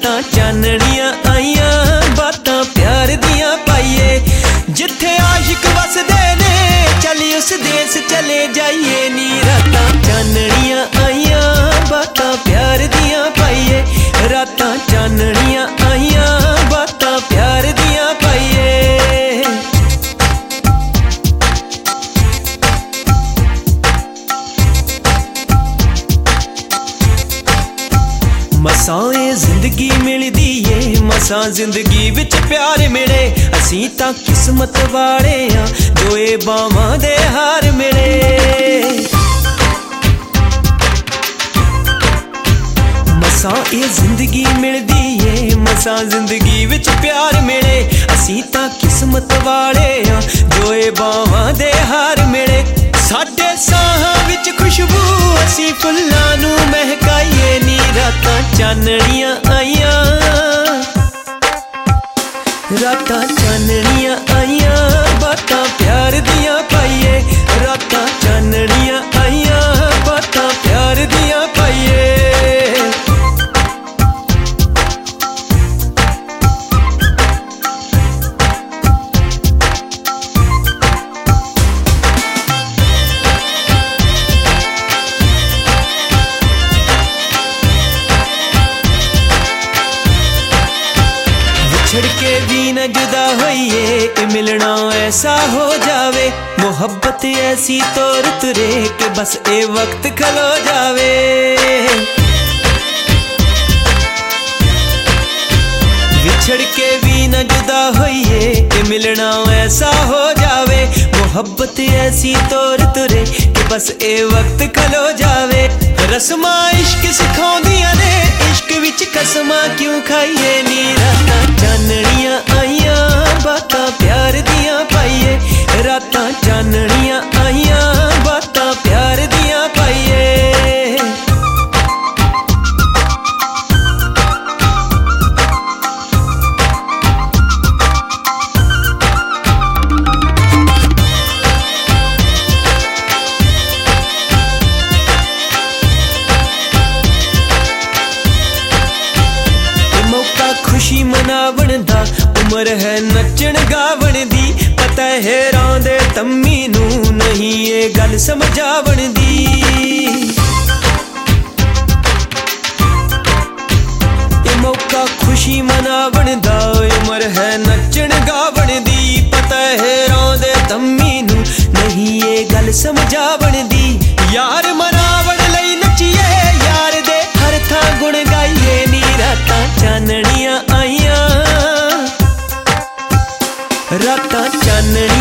रातां चानणियां आईयां बातां प्यार दियां पाइए। जिथे आशिक वसदे ने चल उस देश चले जाइए नी। रातां चानणियां आईयां बातां प्यार दियां पाइए। रातां चानणियां आईयां बातां प्यार दियां पाइए। मसां जिंदगी मिलदी है मसां जिंदगी विच प्यार मिले। असीं तां किस्मत वाले हां दोए बावां दे हार मिले। मसां जिंदगी मिलदी है मसां जिंदगी विच प्यार मिले। असीं तां किस्मत वाले हां दोए बावां दे हार मिले। साडे साहां विच खुशबू असीं फुल्लां नूं महकाइए नी। रातां चानणियां आईयां रातां चानणियां आईयां बातां प्यार दियां पाइए। रातां चानणियां आईयां बातां प्यार दियां पाइए। छड़ के भी न जुदा होइए मिलना ऐसा हो जावे। मोहब्बत ऐसी तोर तुरे के बस ए वक्त खलो जावे। बिछड़ के भी न जुदा होइए मिलना ऐसा हो जावे। मोहब्बत ऐसी तोर तुरे के बस ए वक्त खलो जावे। रस्मां इश्क सिखाउंदियां ने इश्क विच कसमां क्यों खाइए नी। रातां चानणियां आईयां बातां प्यार दियां पाइए। रातां चानणियां आईयां बातां प्यार दियां पाइए। खुशी मनावण दा उम्र है नचण गावण दी। पता है रांदे तम्मी नू नहीं ये गल समझावण दी। ये मौका खुशी मनावण दा उम्र है नचण गावण दी। पता है रांदे तम्मी नू नहीं ये गल समझावण दी। यार मनावण लई नचिए यार दे हर थां गुण गाइए नी। रातां चानणियां आईयां रातां चानणियां